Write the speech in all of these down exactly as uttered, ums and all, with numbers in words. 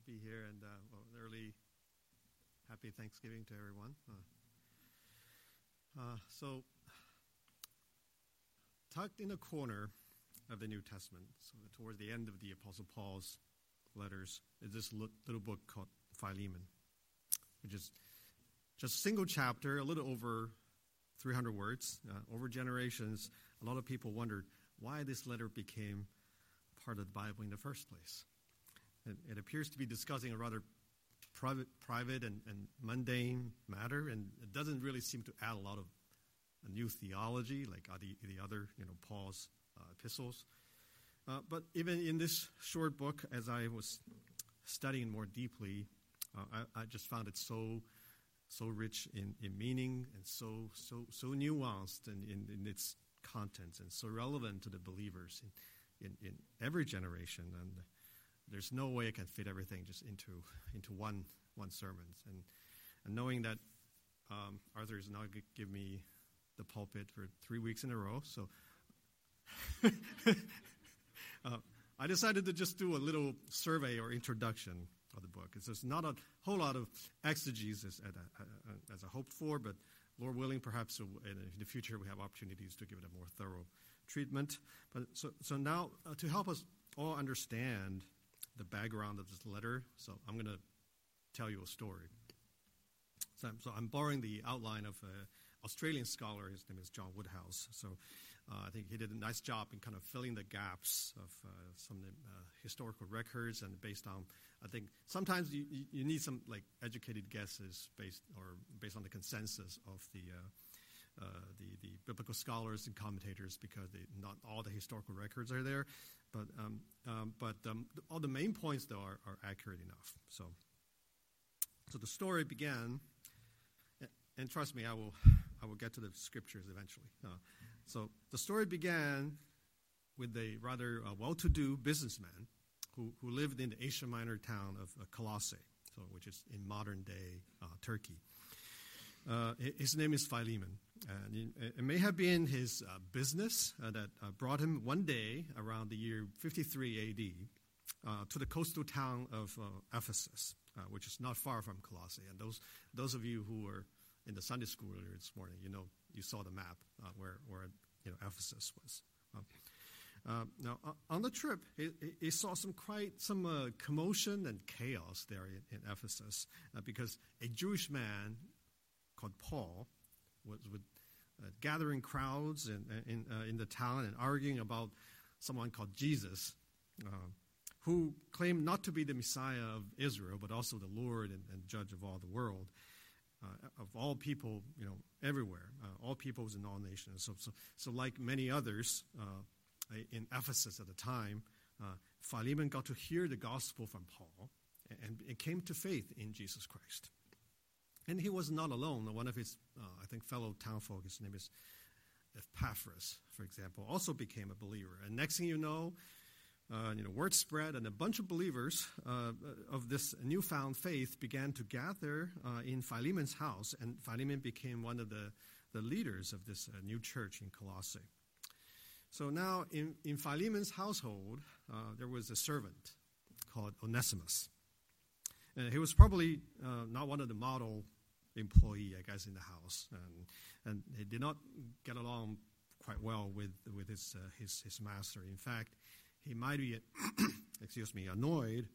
be here, and uh, well, early happy Thanksgiving to everyone. Uh, uh, so, tucked in a corner of the New Testament, so towards the end of the Apostle Paul's letters, is this little book called Philemon, which is just a single chapter, a little over three hundred words. Uh, over generations, a lot of people wondered why this letter became part of the Bible in the first place. It, it appears to be discussing a rather private, private and, and mundane matter, and it doesn't really seem to add a lot of a new theology like the, the other, you know, Paul's uh, epistles. Uh, but even in this short book, as I was studying more deeply, uh, I, I just found it so so rich in, in meaning and so so so nuanced in, in, in its contents and so relevant to the believers in, in, in every generation. And there's no way I can fit everything just into into one one sermon. And and knowing that um, Arthur is now going to give me the pulpit for three weeks in a row, so uh, I decided to just do a little survey or introduction of the book. It's there's not a whole lot of exegesis as, as I hoped for, but Lord willing, perhaps in the future we have opportunities to give it a more thorough treatment. But so so now uh, to help us all understand the background of this letter, so I'm going to tell you a story. So, so I'm borrowing the outline of an Australian scholar. His name is John Woodhouse. So uh, I think he did a nice job in kind of filling the gaps of uh, some uh, historical records, and based on, I think sometimes you, you need some like educated guesses based or based on the consensus of the uh, uh, the, the biblical scholars and commentators, because they, not all the historical records are there. But um, um, but um, all the main points, though, are, are accurate enough. So, so the story began, and trust me, I will I will get to the scriptures eventually. Uh, so the story began with a rather uh, well-to-do businessman who, who lived in the Asia Minor town of uh, Colossae, so which is in modern-day uh, Turkey. Uh, his name is Philemon. And it may have been his uh, business uh, that uh, brought him one day around the year fifty-three A D uh, to the coastal town of uh, Ephesus, uh, which is not far from Colossae. And those those of you who were in the Sunday school earlier this morning, you know, you saw the map uh, where where you know Ephesus was. Uh, uh, now, uh, on the trip, he, he saw some quite some uh, commotion and chaos there in, in Ephesus uh, because a Jewish man called Paul was with uh, gathering crowds in in, uh, in the town and arguing about someone called Jesus, uh, who claimed not to be the Messiah of Israel, but also the Lord and, and Judge of all the world, uh, of all people, you know, everywhere, uh, all peoples and all nations. So, so, so like many others uh, in Ephesus at the time, uh, Philemon got to hear the gospel from Paul and, and came to faith in Jesus Christ. And he was not alone. One of his, uh, I think, fellow townfolk, his name is Epaphras, for example, also became a believer. And next thing you know, uh, you know, word spread, and a bunch of believers uh, of this newfound faith began to gather uh, in Philemon's house, and Philemon became one of the, the leaders of this uh, new church in Colossae. So now, in, in Philemon's household, uh, there was a servant called Onesimus. And he was probably uh, not one of the model employee, I guess, in the house, and and he did not get along quite well with with his uh, his his master. In fact, he might be, excuse me, annoyed.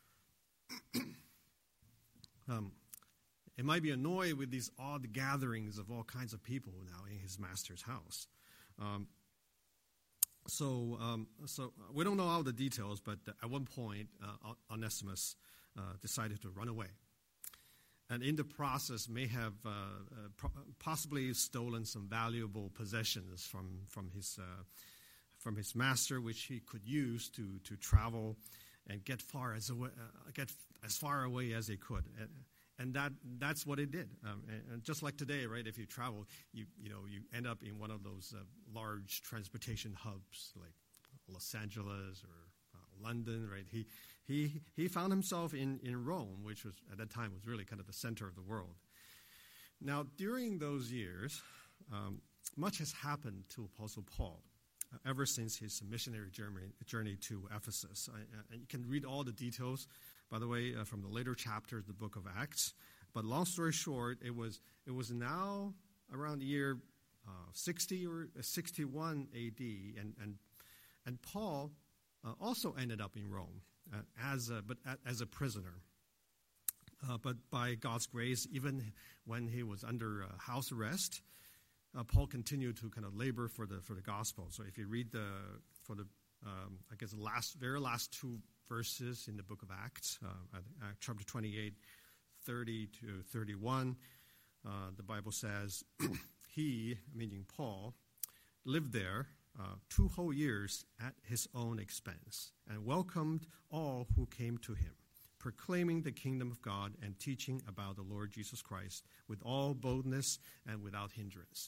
um, he might be annoyed with these odd gatherings of all kinds of people now in his master's house. Um, so um, so we don't know all the details, but at one point, uh, Onesimus uh, decided to run away. And in the process may have uh, uh, pro- possibly stolen some valuable possessions from from his uh, from his master, which he could use to to travel and get far as away, uh, get as far away as he could. And, and that that's what it did. Um, and, and just like today, right? If you travel, you you know you end up in one of those uh, large transportation hubs like Los Angeles or uh, London, right? He He he found himself in, in Rome, which was at that time was really kind of the center of the world. Now, during those years, um, much has happened to Apostle Paul uh, ever since his missionary journey, journey to Ephesus. I, I, you can read all the details by the way, uh, from the later chapters of the book of Acts. But long story short, it was it was now around the year uh, sixty or sixty-one A D, and and and Paul uh, also ended up in Rome uh, as a, but as a prisoner. Uh, but by God's grace, even when he was under uh, house arrest, uh, Paul continued to kind of labor for the for the gospel. So if you read the for the um, I guess the last very last two verses in the book of Acts, uh, chapter twenty-eight, thirty to thirty-one, uh, the Bible says he, meaning Paul, lived there uh, two whole years at his own expense and welcomed all who came to him, proclaiming the kingdom of God and teaching about the Lord Jesus Christ with all boldness and without hindrance.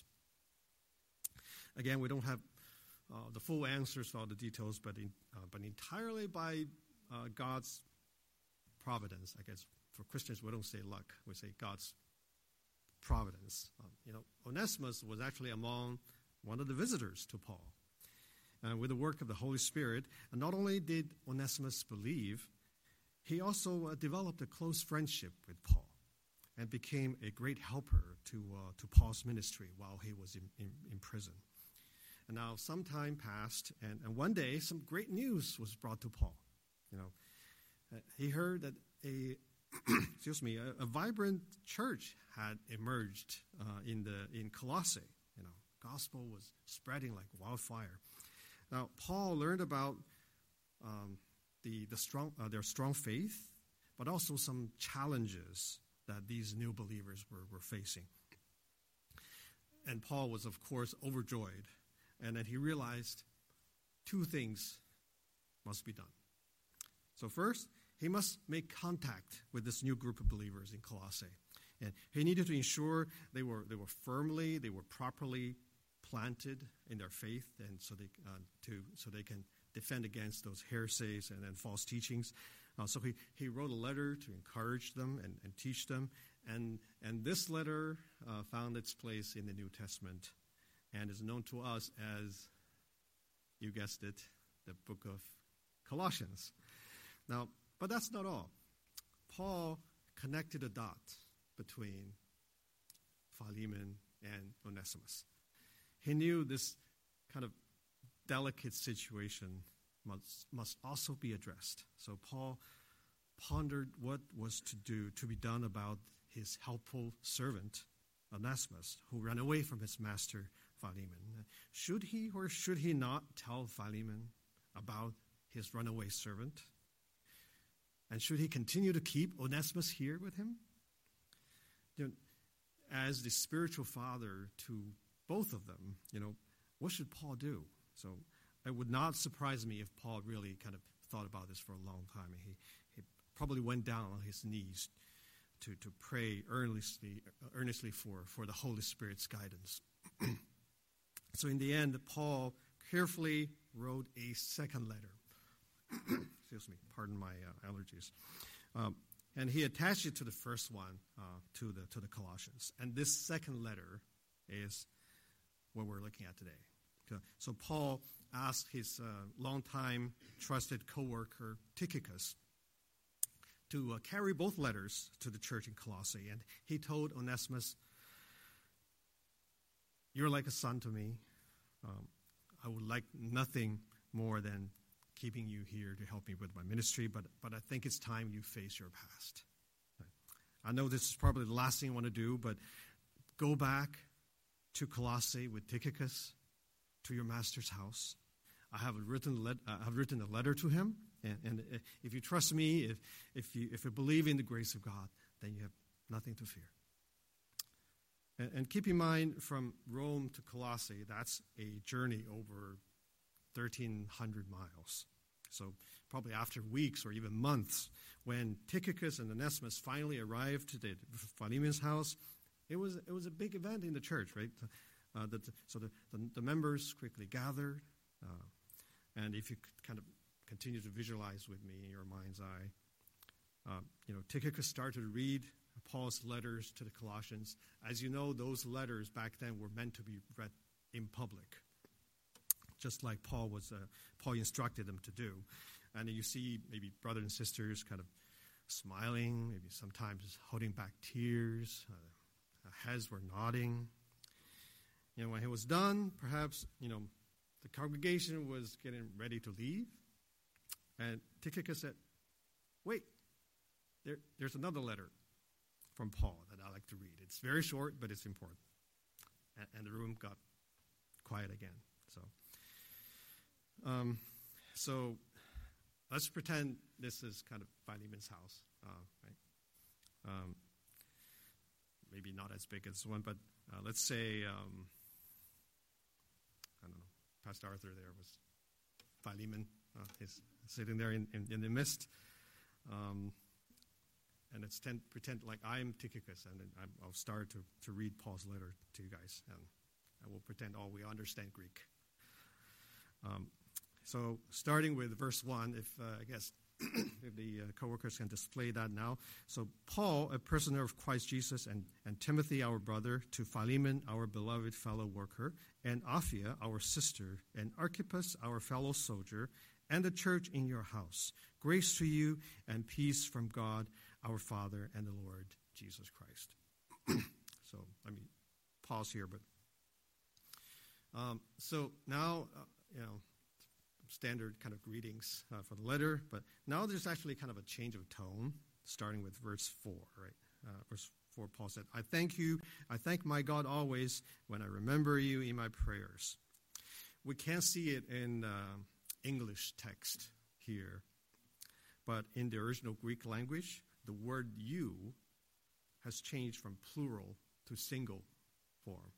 Again, we don't have uh, the full answers to all the details, but in, uh, but entirely by uh, God's providence. I guess for Christians, we don't say luck; we say God's providence. Um, you know, Onesimus was actually among one of the visitors to Paul, uh, with the work of the Holy Spirit. And not only did Onesimus believe, he also uh, developed a close friendship with Paul and became a great helper to uh, to Paul's ministry while he was in, in, in prison. And now some time passed, and, and one day some great news was brought to Paul. You know, uh, he heard that a excuse me a, a vibrant church had emerged uh, in the in Colossae. You know, gospel was spreading like wildfire. Now Paul learned about um, the the strong uh, their strong faith, but also some challenges that these new believers were, were facing. And Paul was, of course, overjoyed, and then he realized two things must be done. So first, he must make contact with this new group of believers in Colossae, and he needed to ensure they were they were firmly, they were properly planted in their faith, and so they uh, to so they can defend against those heresies and, and false teachings. Uh, so he, he wrote a letter to encourage them and, and teach them. And and this letter uh, found its place in the New Testament and is known to us as, you guessed it, the book of Colossians. Now, but that's not all. Paul connected a dot between Philemon and Onesimus. He knew this kind of delicate situation must, must also be addressed. So Paul pondered what was to do, to be done about his helpful servant, Onesimus, who ran away from his master, Philemon. Should he or should he not tell Philemon about his runaway servant? And should he continue to keep Onesimus here with him? You know, as the spiritual father to both of them, you know, what should Paul do? So it would not surprise me if Paul really kind of thought about this for a long time. He, he probably went down on his knees to, to pray earnestly, earnestly for, for the Holy Spirit's guidance. So in the end, Paul carefully wrote a second letter. Excuse me, pardon my uh, allergies. Um, and he attached it to the first one, uh, to the to the Colossians. And this second letter is what we're looking at today. So Paul asked his uh, longtime trusted co-worker Tychicus to uh, carry both letters to the church in Colossae. And he told Onesimus, "You're like a son to me. Um, I would like nothing more than keeping you here to help me with my ministry, but, but I think it's time you face your past. I know this is probably the last thing I want to do, but go back to Colossae with Tychicus, to your master's house. I have written let, uh, I've written a letter to him, and, and if you trust me, if if you if you believe in the grace of God, then you have nothing to fear." And, and keep in mind, from Rome to Colossae, that's a journey over thirteen hundred miles. So probably after weeks or even months, when Tychicus and Onesimus finally arrived to the Philemon's house, it was it was a big event in the church, right? Uh, the, so the, the, the members quickly gathered, uh, and if you could kind of continue to visualize with me in your mind's eye, uh, you know, Tychicus started to read Paul's letters to the Colossians. As you know, those letters back then were meant to be read in public, just like Paul was uh, Paul instructed them to do. And you see maybe brothers and sisters kind of smiling, maybe sometimes holding back tears. Uh, heads were nodding. You know, when he was done, perhaps, you know, the congregation was getting ready to leave. And Tychicus said, wait, there, there's another letter from Paul that I like to read. It's very short, but it's important. And, and the room got quiet again. So, um, so let's pretend this is kind of Philemon's house, uh, right? Um, maybe not as big as this one, but uh, let's say, um, I don't know, Pastor Arthur there was Philemon. Uh, he's sitting there in, in, in the midst. Um, and let's tend, pretend like I'm Tychicus, and then I'm, I'll start to, to read Paul's letter to you guys. And I will pretend, oh, we understand Greek. Um, so starting with verse one, if uh, I guess if the uh, co-workers can display that now. So Paul, a prisoner of Christ Jesus, and, and Timothy, our brother, to Philemon, our beloved fellow worker, and Apphia, our sister, and Archippus, our fellow soldier, and the church in your house. Grace to you and peace from God, our Father, and the Lord Jesus Christ. So let me pause here. But um, so now, uh, you know, standard kind of greetings uh, for the letter. But now there's actually kind of a change of tone, starting with verse four, right? Uh, verse four, Paul said, I thank you, I thank my God always when I remember you in my prayers. We can't see it in uh, English text here, but in the original Greek language, the word you has changed from plural to single form.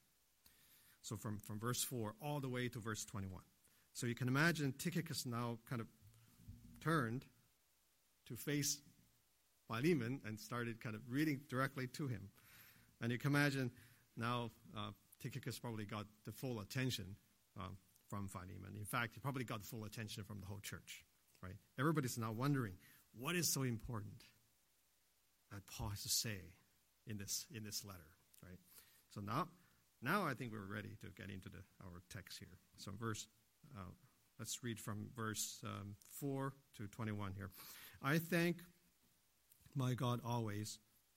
So from, from verse four all the way to verse twenty-one. So you can imagine Tychicus now kind of turned to face Philemon and started kind of reading directly to him. And you can imagine now uh, Tychicus probably got the full attention um, from Philemon. In fact, he probably got full attention from the whole church, right? Everybody's now wondering, what is so important that Paul has to say in this in this letter, right? So now, now I think we're ready to get into the, our text here. So verse, uh, let's read from verse um, four to twenty-one here. I thank my God always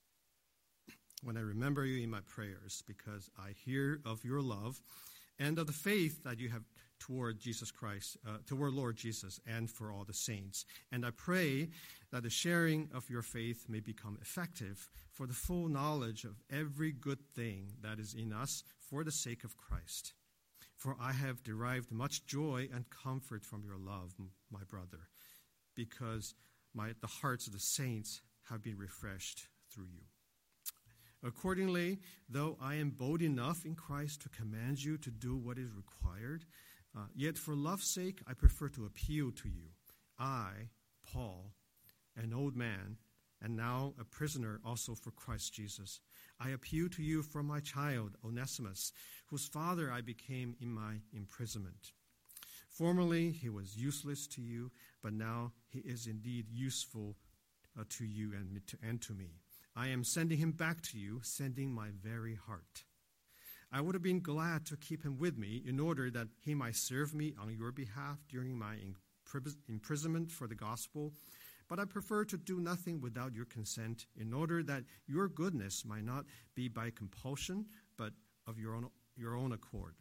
when I remember you in my prayers, because I hear of your love and of the faith that you have toward Jesus Christ, uh, toward Lord Jesus, and for all the saints. And I pray that the sharing of your faith may become effective for the full knowledge of every good thing that is in us for the sake of Christ. For I have derived much joy and comfort from your love, my brother, because my, the hearts of the saints have been refreshed through you. Accordingly, though I am bold enough in Christ to command you to do what is required, uh, yet for love's sake I prefer to appeal to you. I, Paul, an old man, and now a prisoner also for Christ Jesus, I appeal to you for my child, Onesimus, whose father I became in my imprisonment. Formerly he was useless to you, but now he is indeed useful uh, to you and to, and to me. I am sending him back to you, sending my very heart. I would have been glad to keep him with me in order that he might serve me on your behalf during my imprisonment for the gospel, but I prefer to do nothing without your consent in order that your goodness might not be by compulsion, but of your own, your own accord.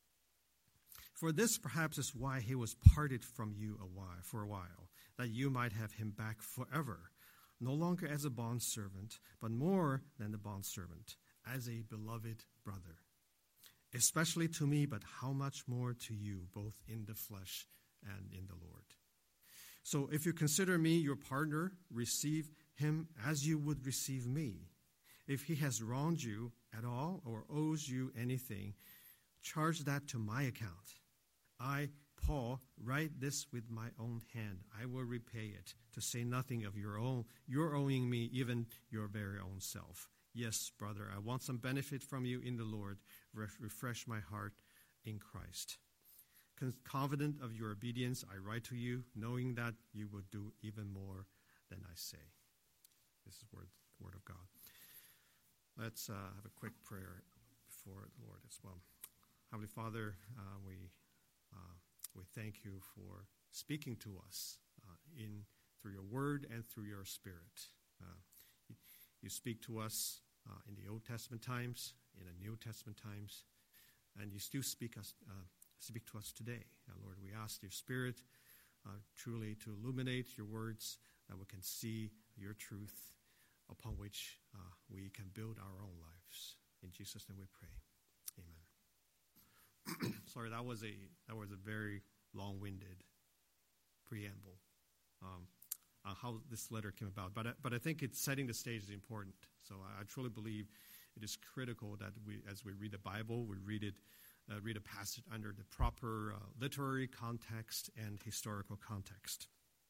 For this perhaps is why he was parted from you a while, for a while, that you might have him back forever, no longer as a bondservant, but more than a bondservant, as a beloved brother, especially to me, but how much more to you, both in the flesh and in the Lord. So if you consider me your partner, receive him as you would receive me. If he has wronged you at all or owes you anything, charge that to my account. I, Paul, write this with my own hand. I will repay it, to say nothing of your own, your owing me even your very own self. Yes, brother, I want some benefit from you in the Lord. Re- refresh my heart in Christ. Con- confident of your obedience, I write to you, knowing that you will do even more than I say. This is word, the word of God. Let's uh, have a quick prayer before the Lord as well. Heavenly Father, uh, we uh, we thank you for speaking to us uh, in through your word and through your spirit. Uh, you, you speak to us uh, in the Old Testament times, in the New Testament times, and you still speak us uh, speak to us today. Uh, Lord, we ask your Spirit uh, truly to illuminate your words, that we can see your truth upon which uh, we can build our own lives. In Jesus' name we pray. Amen. Sorry, that was a that was a very long-winded preamble um, on how this letter came about. But I, but I think it's setting the stage is important. So I, I truly believe it is critical that we, as we read the Bible, we read it, uh, read a passage under the proper uh, literary context and historical context.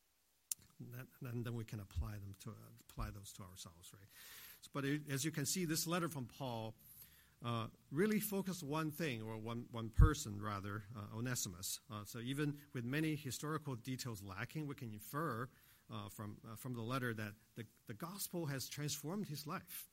That, and then we can apply them to uh, apply those to ourselves, right? So, but it, as you can see, this letter from Paul uh, really focused one thing, or one one person rather, uh, Onesimus. Uh, so even with many historical details lacking, we can infer uh, from uh, from the letter that the, the gospel has transformed his life,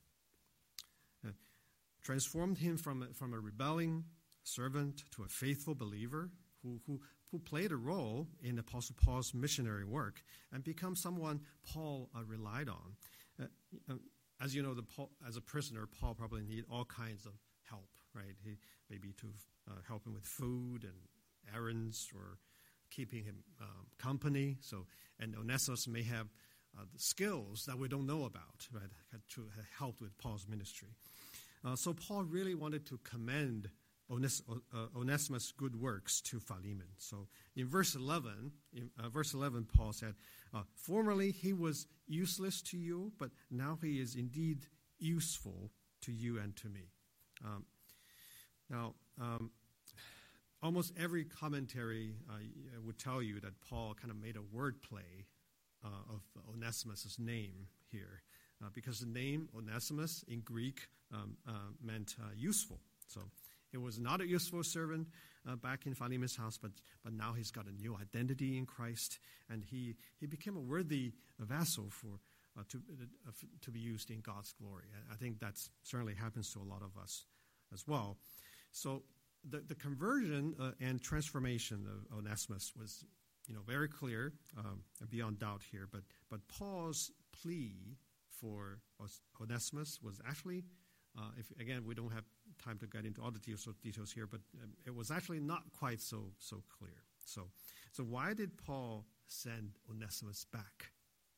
uh, transformed him from from a rebelling servant to a faithful believer who who. who played a role in Apostle Paul's missionary work and become someone Paul uh, relied on. Uh, uh, as you know, the Paul, as a prisoner, Paul probably needed all kinds of help, right? He, maybe to uh, help him with food and errands or keeping him um, company. So, and Onesimus may have uh, the skills that we don't know about, right? Had to have helped with Paul's ministry. Uh, so Paul really wanted to commend Ones- uh, Onesimus' good works to Philemon. So in verse eleven, in uh, verse eleven, Paul said, uh, "Formerly he was useless to you, but now he is indeed useful to you and to me." Um, now, um, almost every commentary uh, would tell you that Paul kind of made a wordplay uh, of Onesimus' name here, uh, because the name Onesimus in Greek um, uh, meant uh, useful. So it was not a useful servant uh, back in Philemon's house, but but now he's got a new identity in Christ, and he, he became a worthy vessel for uh, to uh, to be used in God's glory. I, I think that certainly happens to a lot of us as well. So the the conversion uh, and transformation of Onesimus was, you know, very clear, um, beyond doubt here. But but Paul's plea for Onesimus was actually, Uh, if again, we don't have time to get into all the details, details here, but um, it was actually not quite so so clear. So, so why did Paul send Onesimus back?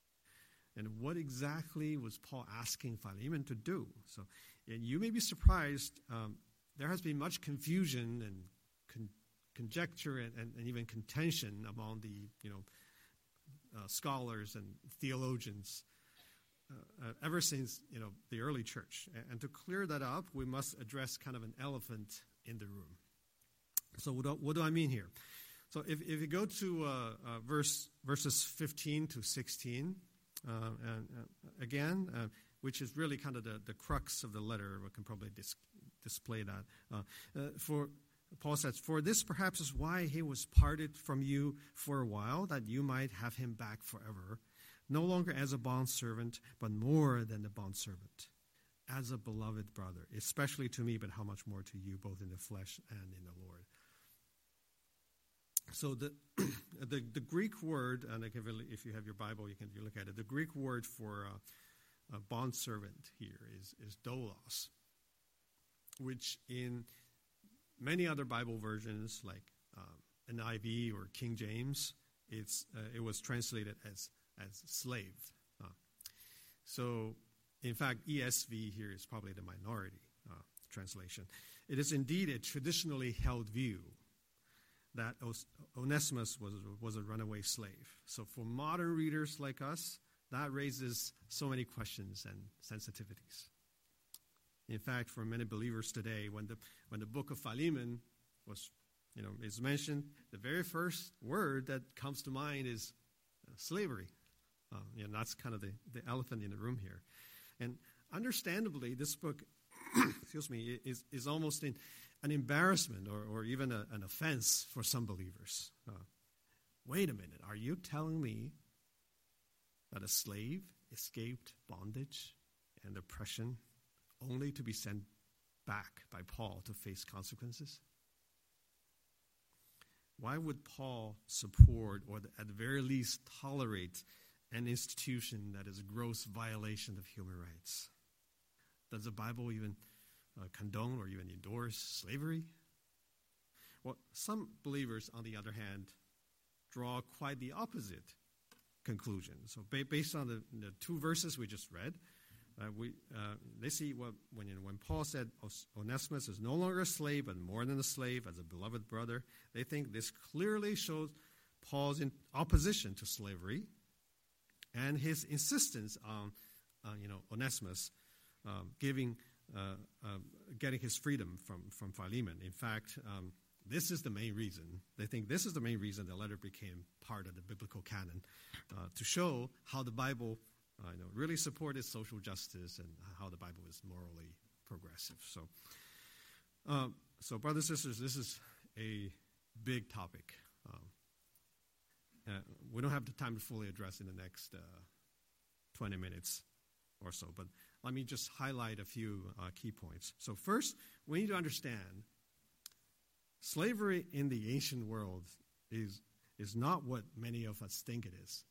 And what exactly was Paul asking Philemon to do? So, and you may be surprised. Um, there has been much confusion and con- conjecture and, and, and even contention among the you know uh, scholars and theologians Uh, uh, ever since you know the early church. And, and to clear that up, we must address kind of an elephant in the room. So what do, what do I mean here? So if, if you go to uh, uh, verse verses fifteen to sixteen, uh, and uh, again, uh, which is really kind of the, the crux of the letter, we can probably dis- display that. Uh, uh, for Paul says, "For this perhaps is why he was parted from you for a while, that you might have him back forever, no longer as a bondservant, but more than a bondservant, as a beloved brother, especially to me, but how much more to you, both in the flesh and in the Lord." So the the, the Greek word, and if you have your Bible, you can you look at it. The Greek word for uh, a bondservant here is, is doulos, which in many other Bible versions, like um, N I V or King James, it's uh, it was translated as as slave. Uh, so, in fact, E S V here is probably the minority uh, translation. It is indeed a traditionally held view that Onesimus was, was a runaway slave. So for modern readers like us, that raises so many questions and sensitivities. In fact, for many believers today, when the when the book of Philemon was, you know, is mentioned, the very first word that comes to mind is uh, slavery. Uh, you know, that's kind of the, the elephant in the room here. And understandably, this book, excuse me, is, is almost in, an embarrassment or, or even a, an offense for some believers. Uh, wait a minute, are you telling me that a slave escaped bondage and oppression only to be sent back by Paul to face consequences? Why would Paul support or at the very least tolerate an institution that is a gross violation of human rights. Does the Bible even uh, condone or even endorse slavery? Well, some believers, on the other hand, draw quite the opposite conclusion. So ba- based on the, the two verses we just read, uh, we uh, they see what when you know, when Paul said Onesimus is no longer a slave but more than a slave as a beloved brother, they think this clearly shows Paul's in opposition to slavery and his insistence on uh, you know Onesimus um, giving uh, uh, getting his freedom from from Philemon. In fact. Um, This is the main reason. They think this is the main reason the letter became part of the biblical canon, uh, to show how the Bible uh, you know, really supported social justice and how the Bible is morally progressive. So, uh, so brothers and sisters, this is a big topic. Um, uh, we don't have the time to fully address in the next uh, twenty minutes or so, but let me just highlight a few uh, key points. So first, we need to understand slavery in the ancient world is, is not what many of us think it is.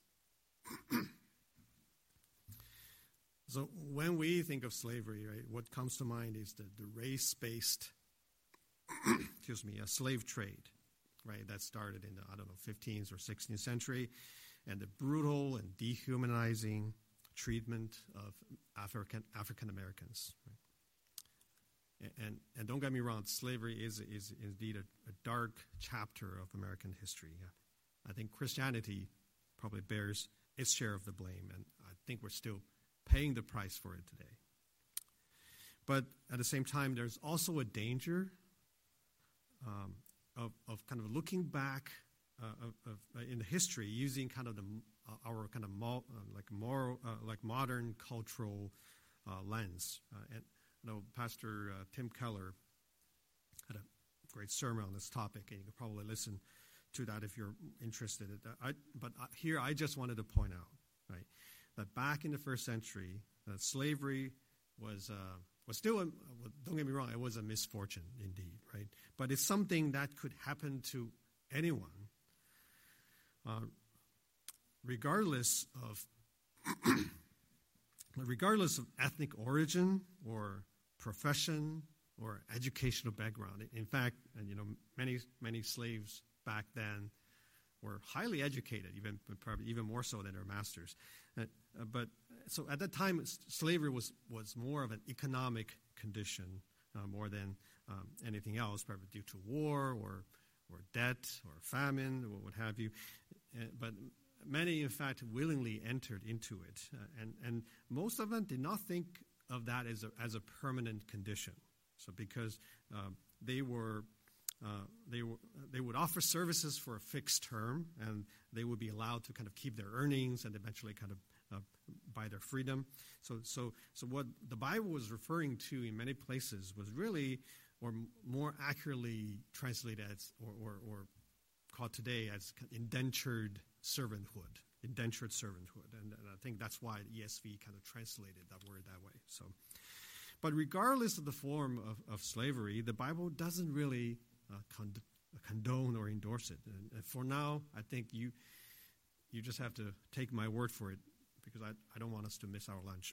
So when we think of slavery, right, what comes to mind is the, the race-based, excuse me, a slave trade, right, that started in the, I don't know, fifteenth or sixteenth century, and the brutal and dehumanizing treatment of African African Americans. Right? And, and don't get me wrong, slavery is, is indeed a, a dark chapter of American history. I think Christianity probably bears its share of the blame, and I think we're still paying the price for it today. But at the same time, there's also a danger um, of, of kind of looking back uh, of, of, uh, in the history using kind of the, uh, our kind of mo- uh, like moral, uh, like modern cultural uh, lens. Uh, and I know Pastor uh, Tim Keller had a great sermon on this topic, and you could probably listen to that if you're interested. I, but I, here I just wanted to point out, right, that back in the first century, that slavery was uh, was still, a, don't get me wrong, it was a misfortune indeed, right? But it's something that could happen to anyone, uh, regardless of regardless of ethnic origin or profession or educational background. In fact, you know, many many slaves back then were highly educated, even probably even more so than their masters. Uh, but so at that time, slavery was was more of an economic condition uh, more than um, anything else, probably due to war or or debt or famine or what have you. Uh, but many, in fact, willingly entered into it, uh, and and most of them did not think of that as a as a permanent condition. So because uh, they were uh, they were they would offer services for a fixed term, and they would be allowed to kind of keep their earnings and eventually kind of uh, buy their freedom. So so so what the Bible was referring to in many places was really, or more accurately translated as, or or, or called today as indentured servanthood, indentured servanthood, and, and I think that's why the E S V kind of translated that word that way. So, but regardless of the form of, of slavery, the Bible doesn't really uh, cond- condone or endorse it. And, and for now, I think you you just have to take my word for it, because I, I don't want us to miss our lunch.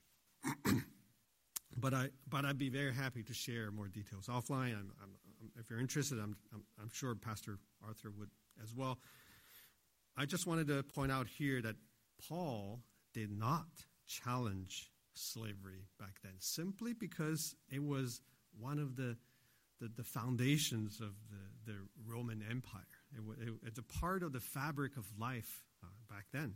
but I but I'd be very happy to share more details offline. I'm, I'm, I'm, if you're interested, I'm, I'm I'm sure Pastor Arthur would as well. I just wanted to point out here that Paul did not challenge slavery back then, simply because it was one of the the, the foundations of the, the Roman Empire. It, it, it's a part of the fabric of life uh, back then,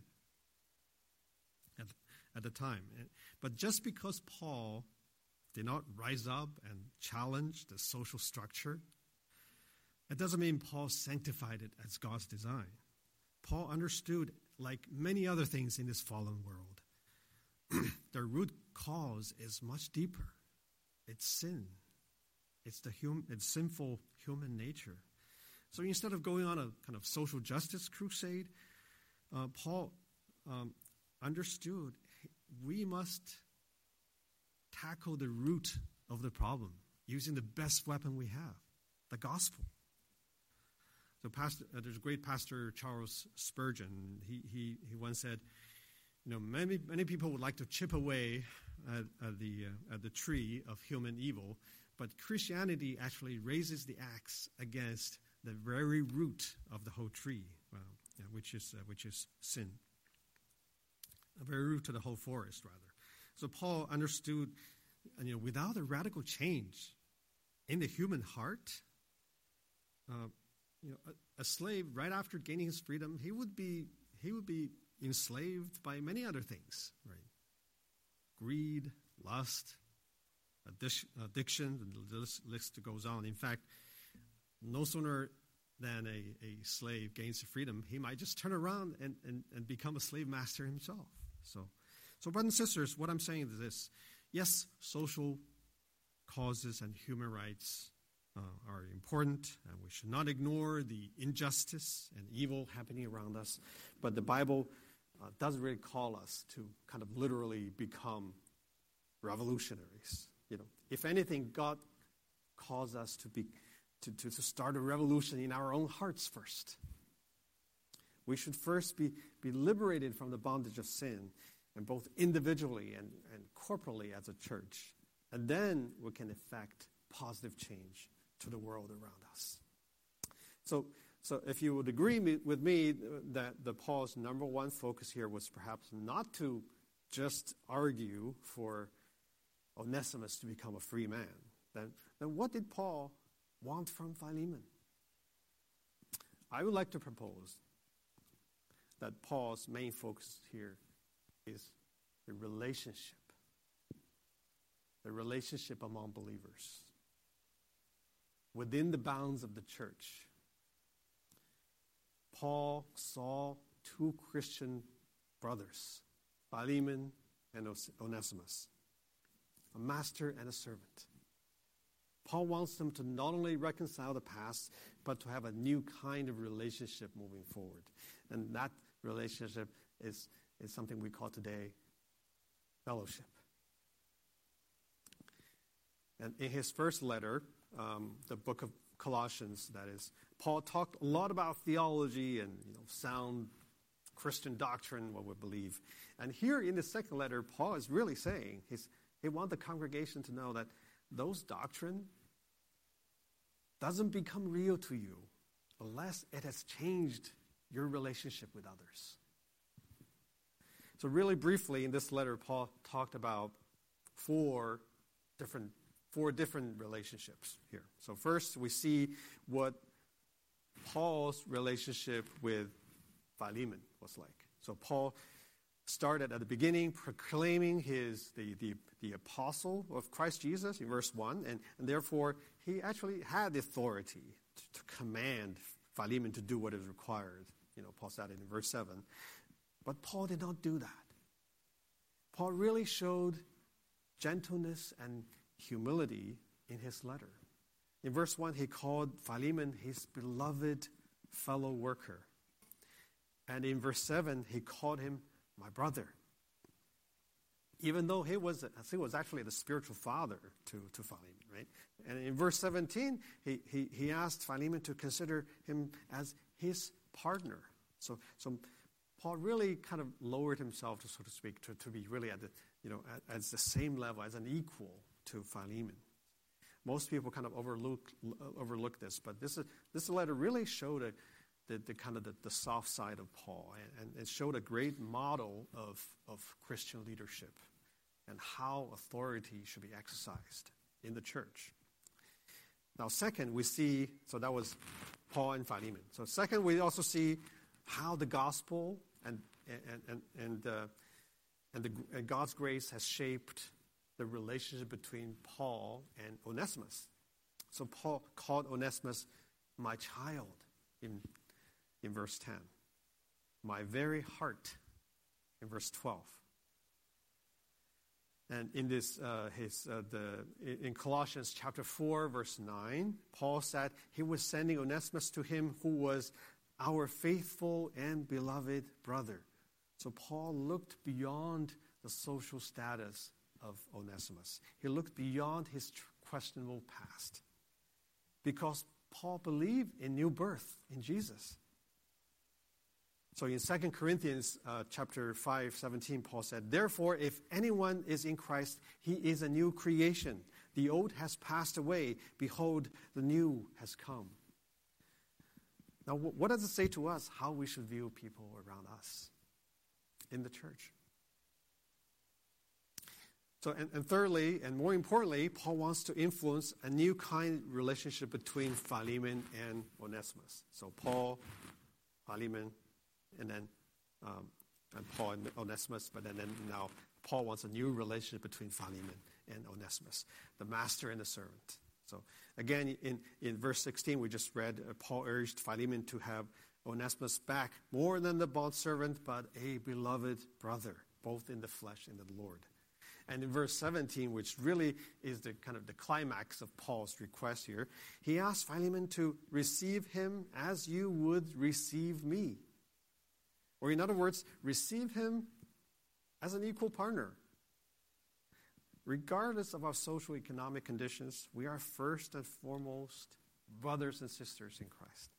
at, at the time. But just because Paul did not rise up and challenge the social structure, it doesn't mean Paul sanctified it as God's design. Paul understood, like many other things in this fallen world, the root cause is much deeper. It's sin. It's the hum, it's sinful human nature. So instead of going on a kind of social justice crusade, uh, Paul um, understood we must tackle the root of the problem using the best weapon we have, the gospel. So pastor, uh, there's a great pastor, Charles Spurgeon. He, he, he once said, you know, many many people would like to chip away at, at the uh, at the tree of human evil, but Christianity actually raises the axe against the very root of the whole tree, well, yeah, which is uh, which is sin. The very root of the whole forest, rather. So Paul understood, you know, without a radical change in the human heart, uh, you know, a, a slave right after gaining his freedom, he would be he would be enslaved by many other things, right? Greed, lust, addic- addiction, the list, list goes on. In fact, no sooner than a, a slave gains freedom, he might just turn around and, and, and become a slave master himself. So, so brothers and sisters, what I'm saying is this. Yes, social causes and human rights uh, are important, and we should not ignore the injustice and evil happening around us. But the Bible uh, doesn't really call us to kind of literally become revolutionaries. You know, if anything, God calls us to be to, to, to start a revolution in our own hearts first. We should first be, be liberated from the bondage of sin, and both individually and, and corporately as a church. And then we can effect positive change to the world around us. So, so if you would agree me, with me that the Paul's number one focus here was perhaps not to just argue for Onesimus to become a free man, then, then what did Paul want from Philemon? I would like to propose that Paul's main focus here is the relationship, the relationship among believers within the bounds of the church. Paul saw two Christian brothers, Philemon and Onesimus, a master and a servant. Paul wants them to not only reconcile the past, but to have a new kind of relationship moving forward. And that relationship is, is something we call today fellowship. And in his first letter, um, the book of Colossians, that is, Paul talked a lot about theology and, you know, sound Christian doctrine, what we believe. And here in the second letter, Paul is really saying, he's, he wants the congregation to know that those doctrine doesn't become real to you unless it has changed your relationship with others. So really briefly, in this letter, Paul talked about four different four different relationships here. So first, we see what Paul's relationship with Philemon was like. So Paul started at the beginning proclaiming his the, the, the apostle of Christ Jesus in verse one, and, and therefore he actually had the authority to, to command Philemon to do what is required. You know, Paul said it in verse seven. But Paul did not do that. Paul really showed gentleness and humility in his letter. In verse one, he called Philemon his beloved fellow worker. And in verse seven, he called him my brother. Even though he was, he was actually the spiritual father to, to Philemon, right? And in verse seventeen, he, he, he asked Philemon to consider him as his partner. So, so Paul really kind of lowered himself, to, so to speak, to, to be really at the, you know, at, at the same level, as an equal to Philemon. Most people kind of overlook overlook this, but this is, this letter really showed a, the, the kind of the, the soft side of Paul, and, and it showed a great model of, of Christian leadership and how authority should be exercised in the church. Now, second, we see, so that was Paul and Philemon. So second, we also see how the gospel and and and and, uh, and, the, and God's grace has shaped the relationship between Paul and Onesimus. So Paul called Onesimus my child in, in verse ten. My very heart in verse twelve. And in this, uh, his uh, the in Colossians chapter four, verse nine, Paul said he was sending Onesimus to him who was our faithful and beloved brother. So Paul looked beyond the social status of Onesimus. He looked beyond his questionable past, because Paul believed in new birth in Jesus. So in Second Corinthians uh, chapter five, seventeen, Paul said, "Therefore, if anyone is in Christ, he is a new creation. The old has passed away. Behold, the new has come." Now, what does it say to us how we should view people around us in the church? So, and, and thirdly, and more importantly, Paul wants to influence a new kind of relationship between Philemon and Onesimus. So Paul, Philemon, and then um, and Paul and Onesimus, but then, then now Paul wants a new relationship between Philemon and Onesimus, the master and the servant. So again, in, in verse sixteen, we just read, uh, Paul urged Philemon to have Onesimus back more than the bondservant, but a beloved brother, both in the flesh and in the Lord. And in verse seventeen, which really is the kind of the climax of Paul's request here, he asked Philemon to receive him as you would receive me. Or in other words, receive him as an equal partner. Regardless of our social economic conditions, we are first and foremost brothers and sisters in Christ.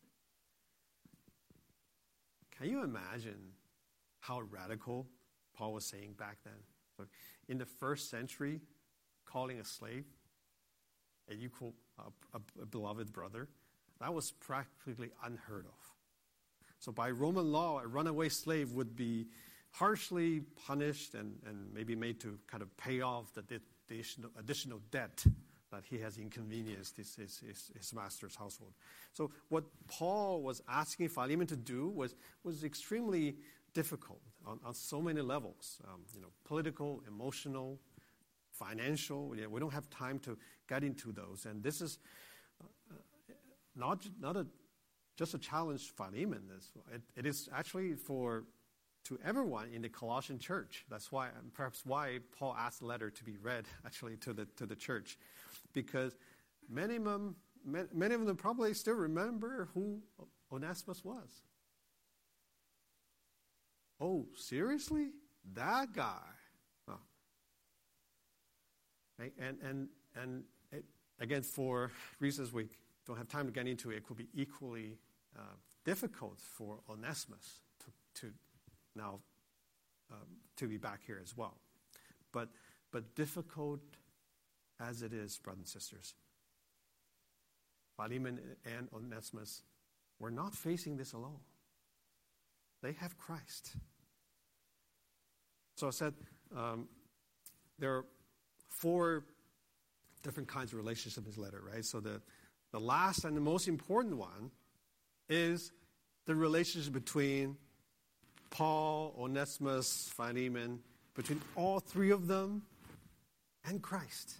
Can you imagine how radical Paul was saying back then? So in the first century, calling a slave an equal, uh, a, a beloved brother, that was practically unheard of. So by Roman law, a runaway slave would be harshly punished and, and maybe made to kind of pay off the, the additional, additional debt that he has inconvenienced his, his, his, his master's household. So what Paul was asking Philemon to do was, was extremely difficult on, on so many levels, um, you know, political, emotional, financial. Yeah, we don't have time to get into those. And this is uh, not, not a, just a challenge for Philemon. It, it is actually for to everyone in the Colossian church. That's why, perhaps why Paul asked the letter to be read actually to the to the church, because many of them, many of them probably still remember who Onesimus was. Oh, seriously? That guy? Oh. And and and it, again, for reasons we don't have time to get into, it could be equally uh, difficult for Onesimus to to. Now, um, to be back here as well. But but difficult as it is, brothers and sisters, Philemon and Onesimus were not facing this alone. They have Christ. So I said um, there are four different kinds of relationships in this letter, right? So the, the last and the most important one is the relationship between Paul, Onesimus, Philemon, between all three of them and Christ.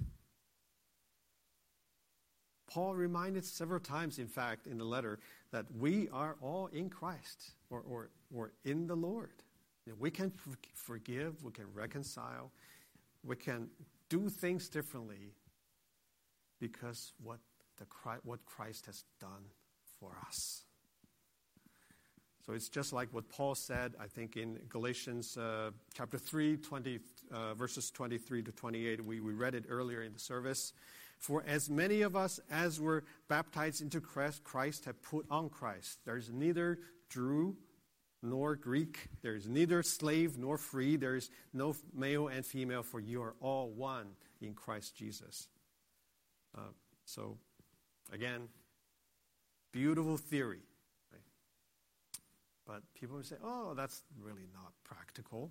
Paul reminded several times, in fact, in the letter, that we are all in Christ or, or, or in the Lord. You know, we can forgive, we can reconcile, we can do things differently because what the what Christ has done for us. So it's just like what Paul said, I think, in Galatians uh, chapter three, twenty, uh, verses twenty-three to twenty-eight. We, we read it earlier in the service. For as many of us as were baptized into Christ, Christ have put on Christ. There is neither Jew nor Greek. There is neither slave nor free. There is no male and female, for you are all one in Christ Jesus. Uh, so, again, beautiful theory. But people would say, oh, that's really not practical.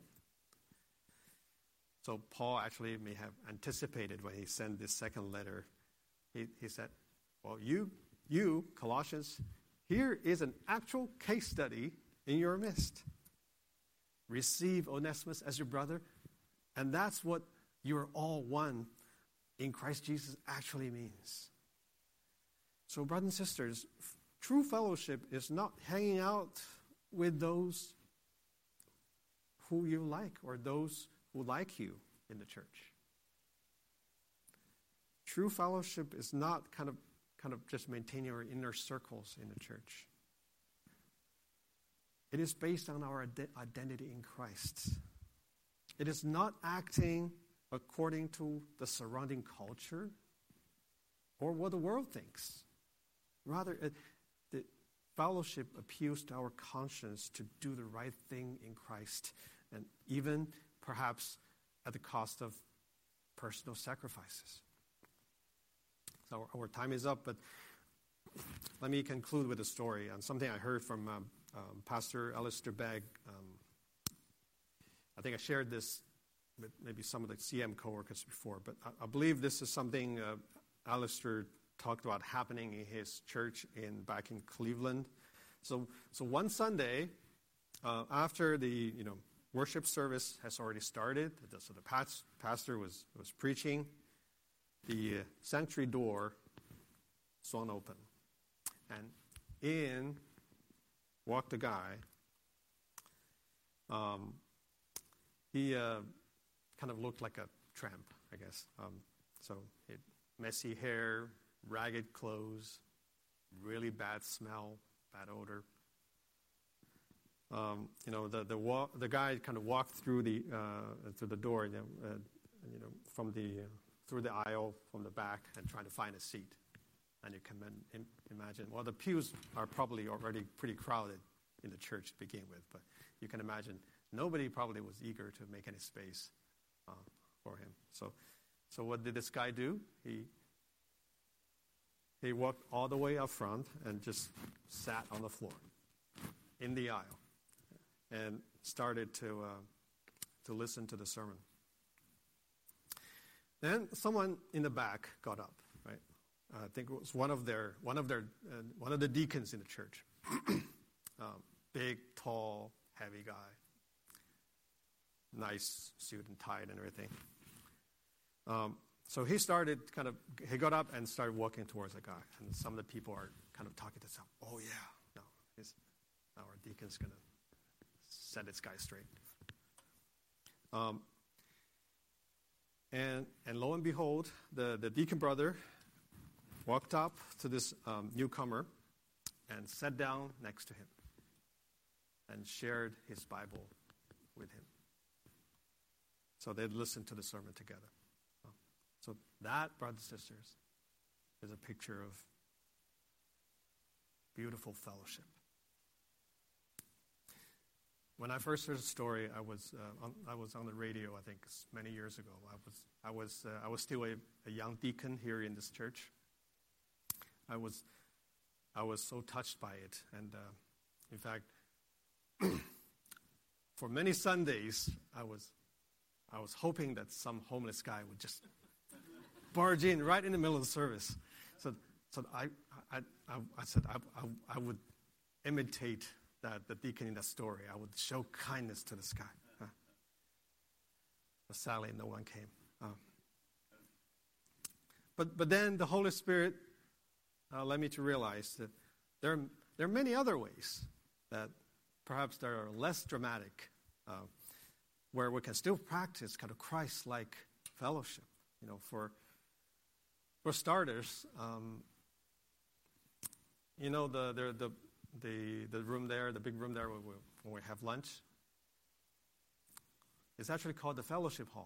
So Paul actually may have anticipated when he sent this second letter. He, he said, well, you, you, Colossians, here is an actual case study in your midst. Receive Onesimus as your brother. And that's what you're all one in Christ Jesus actually means. So brothers and sisters, f- true fellowship is not hanging out with those who you like or those who like you in the church. True fellowship is not kind of kind of just maintaining our inner circles in the church. It is based on our ad- identity in Christ. It is not acting according to the surrounding culture or what the world thinks. Rather, it, the fellowship appeals to our conscience to do the right thing in Christ, and even perhaps at the cost of personal sacrifices. So our, our time is up, but let me conclude with a story on something I heard from um, um, Pastor Alistair Begg. Um, I think I shared this with maybe some of the C M coworkers before, but I, I believe this is something uh, Alistair talked about happening in his church in back in Cleveland. So, so one Sunday, uh, after the you know worship service has already started, so the past, pastor was was preaching, the uh, sanctuary door swung open, and in walked a guy. Um, he uh, kind of looked like a tramp, I guess. Um, so he had messy hair, ragged clothes, really bad smell, bad odor. Um, you know, the the, walk, the guy kind of walked through the uh, through the door, you know, uh, you know from the uh, through the aisle from the back, and trying to find a seat. And you can im- imagine, well, the pews are probably already pretty crowded in the church to begin with, but you can imagine nobody probably was eager to make any space uh, for him. So, so what did this guy do? He He walked all the way up front and just sat on the floor in the aisle and started to uh, to listen to the sermon. Then someone in the back got up, right? Uh, I think it was one of their one of their uh, one of the deacons in the church. um, big, tall, heavy guy, nice suit and tie and everything. Um, So he started kind of, he got up and started walking towards the guy. And some of the people are kind of talking to themselves, oh yeah, no, he's, our deacon's going to set this guy straight. Um, and and lo and behold, the, the deacon brother walked up to this um, newcomer and sat down next to him and shared his Bible with him. So they listened to the sermon together. So that, brothers and sisters, is a picture of beautiful fellowship. When I first heard the story, I was uh, on, I was on the radio. I think many years ago. I was I was uh, I was still a, a young deacon here in this church. I was I was so touched by it, and uh, in fact, for many Sundays, I was I was hoping that some homeless guy would just barge in right in the middle of the service. So, so I, I, I, I said I, I, I would imitate that the deacon in that story. I would show kindness to this guy. Uh, but sadly, no one came. Uh, but, but then the Holy Spirit uh, led me to realize that there, there are many other ways that perhaps they are less dramatic, uh, where we can still practice kind of Christ-like fellowship. You know, for For starters, um, you know the, the the the the room there, the big room there where we, where we have lunch. It's actually called the fellowship hall.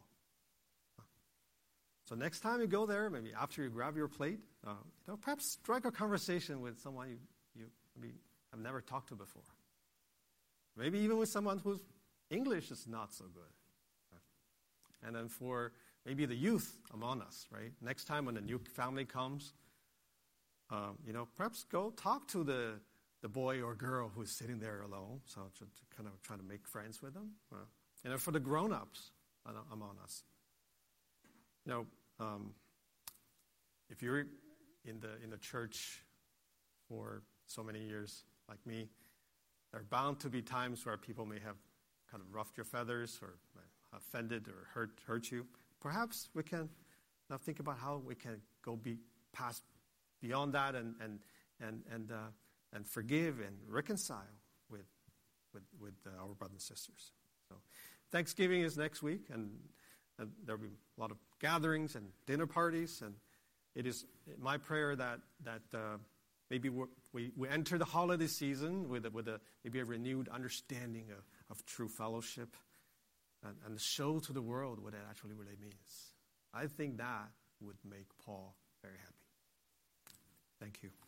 So next time you go there, maybe after you grab your plate, uh, you know, perhaps strike a conversation with someone you you maybe have never talked to before. Maybe even with someone whose English is not so good. And then for maybe the youth among us, right? Next time when a new family comes, um, you know, perhaps go talk to the, the boy or girl who's sitting there alone, so to, to kind of try to make friends with them. Uh, and then for the grown-ups among us, you know, um, if you're in the in the church for so many years like me, there are bound to be times where people may have kind of ruffled your feathers or offended or hurt hurt you. Perhaps we can now think about how we can go be past beyond that and and and and uh, and forgive and reconcile with with with uh, our brothers and sisters. So, Thanksgiving is next week, and, and there'll be a lot of gatherings and dinner parties. And it is my prayer that that uh, maybe we're, we we enter the holiday season with a, with a maybe a renewed understanding of, of true fellowship. And, and show to the world what that actually really means. I think that would make Paul very happy. Thank you.